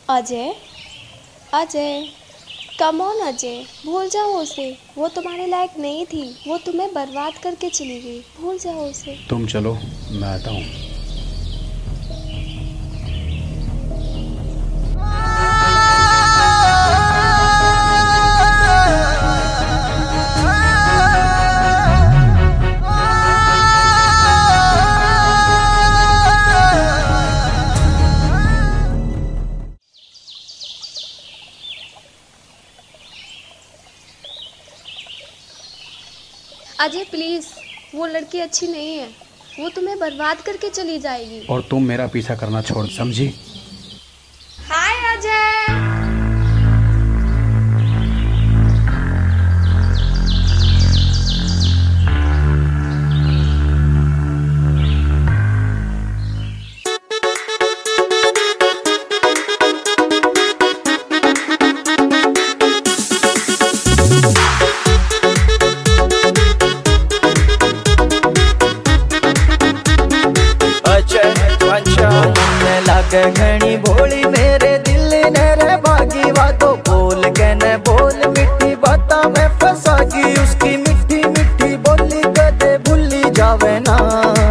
Ajay, Ajay, come on Ajay, भूल जाओ उसे। वो तुम्हारे लायक नहीं थी, वो तुम्हें बर्बाद करके चली गई। भूल जाओ उसे। तुम चलो, मैं आता हूँ। अजय प्लीज, वो लड़की अच्छी नहीं है, वो तुम्हें बर्बाद करके चली जाएगी। और तुम मेरा पीछा करना छोड़, समझी? हाय अजय। घनी भोली मेरे दिल ने रे भागी बातों बोल के न बोल मिठी बाता में फंसागी उसकी मिठी मिठी बोली कदे भूली जावे ना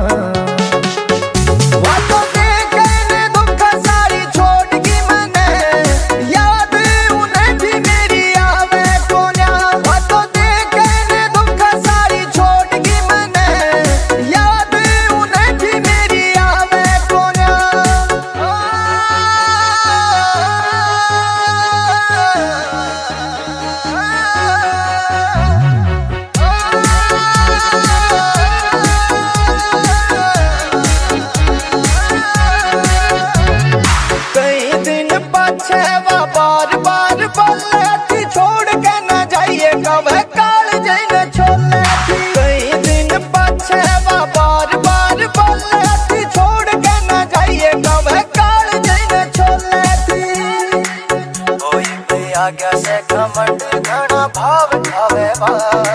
बातों देखे ने दुख सारी छोड़ की मैंने याद उन्हें भी मेरी आवे कोन्या बातों देखे ने दुख सारी छोड़ की मैंने याद उन्हें भी मेरी आवे कोन्या बार बार बोले थी छोड़ के न जाइए कब काल जैन छोले थी कई दिन पछे बार बार बोले थी छोड़ के न जाइए कब काल जैन छोले थी कोई भी आज्ञा से घमंड घना भाव खावे बा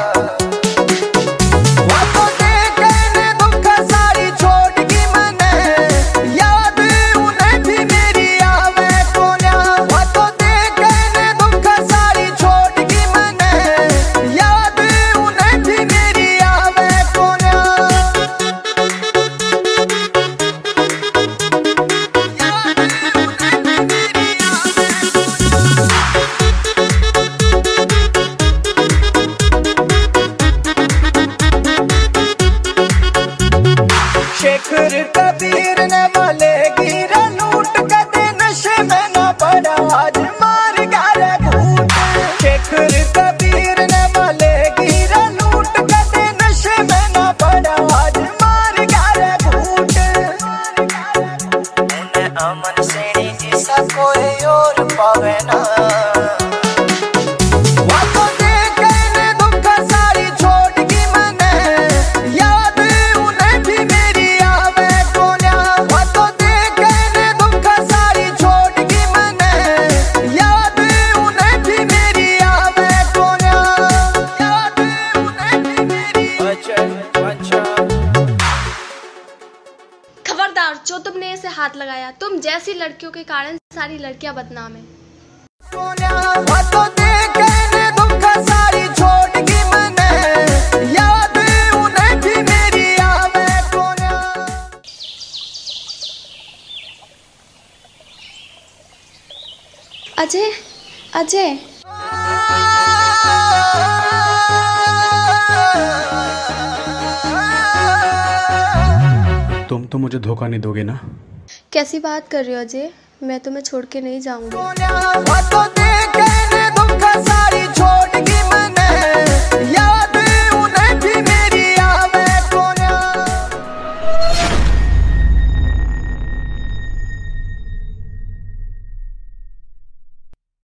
शेखर कबीर ने वाले गिरा लूट कदे नशे में न पड़ा आज मार गारे घूट शेखर कबीर ने वाले गिरा लूट कदे नशे में न पड़ा आज मार गारे घूट उन्हें अमन सेनी जैसा कोई और पावे ना खबरदार, जो तुमने इसे हाथ लगाया, तुम जैसी लड़कियों के कारण सारी लड़कियां बदनाम हैं। अजय, अजय, तुम तो मुझे धोखा नहीं दोगे ना? कैसी बात कर रहे हो अजय? मैं तुम्हें छोड़ के नहीं जाऊंगी।